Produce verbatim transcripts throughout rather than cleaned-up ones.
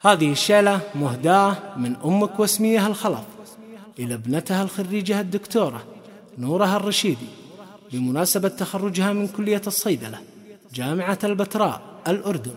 هذه الشيلة مهداة من أمك واسمية الخلف إلى ابنتها الخريجة الدكتورة نورها الرشيدي بمناسبة تخرجها من كلية الصيدلة جامعة البتراء الأردن.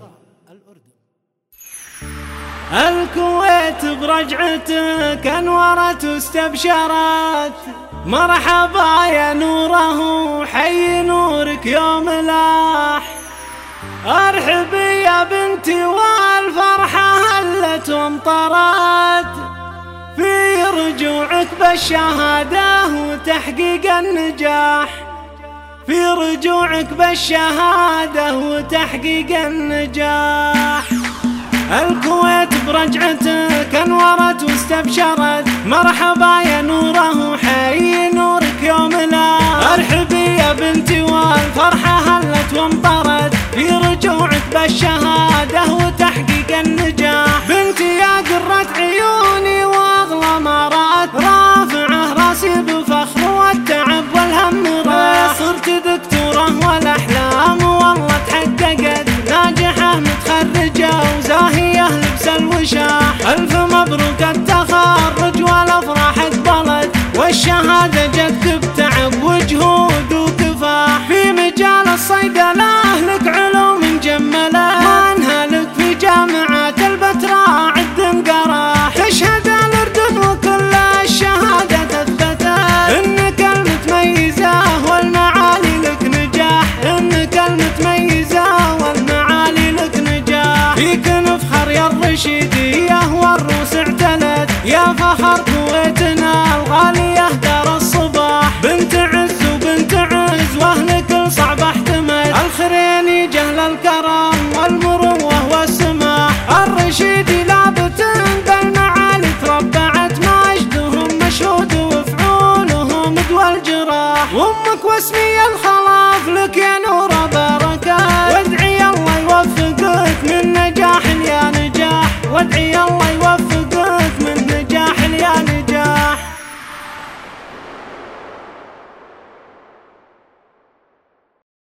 الكويت برجعتك أنورت واستبشرت، مرحبا يا نوره حي نورك يوم لاح، ارحبي يا بنتي والفرحة هلت وامطرت، في رجوعك بالشهادة وتحقيق النجاح، في رجوعك بالشهادة وتحقيق النجاح. الكويت برجعتك انورت واستبشرت، مرحبا يا نوره حي نورك يوم لاح، ارحبي يا بنتي والفرحة هلت وامطرت، في رجوعك بالشهادة وتحقيق النجاح. بنتي يا قرة عيوني واغلى ما رأت، رافعه راسي بفخر والتعب والهم راح، صرت دكتورة والاحلام والله تحققت، ناجحة متخرجة وزاهية لبس الوشاح، الف مبروك التخرج والافراح اقبلت، والشهادة جتك بتعب وجهود وكفاح، في مجال الصيدلة لك علوم جملت، منها لك في جامعة البتراء عد انقراح، تشهد الأردن وكل الشهادة تثبتت انك المتميزة والمعالي لك نجاح، انك المتميزة والمعالي لك نجاح، فيك نفخر يا الرشيدية والروس اعتلت، يا فخر كويتنا الغالية دار الصباح، بنت عز وبنت عز واهلك الصعب احتمت، الخريني جهل الكرم والمروة والسماح، الرشيدي لابت بالمعالي تربعت، مجدهم مشهود وفعولهم دول الجراح، وامك واسمي الخلاف لك يا نور بر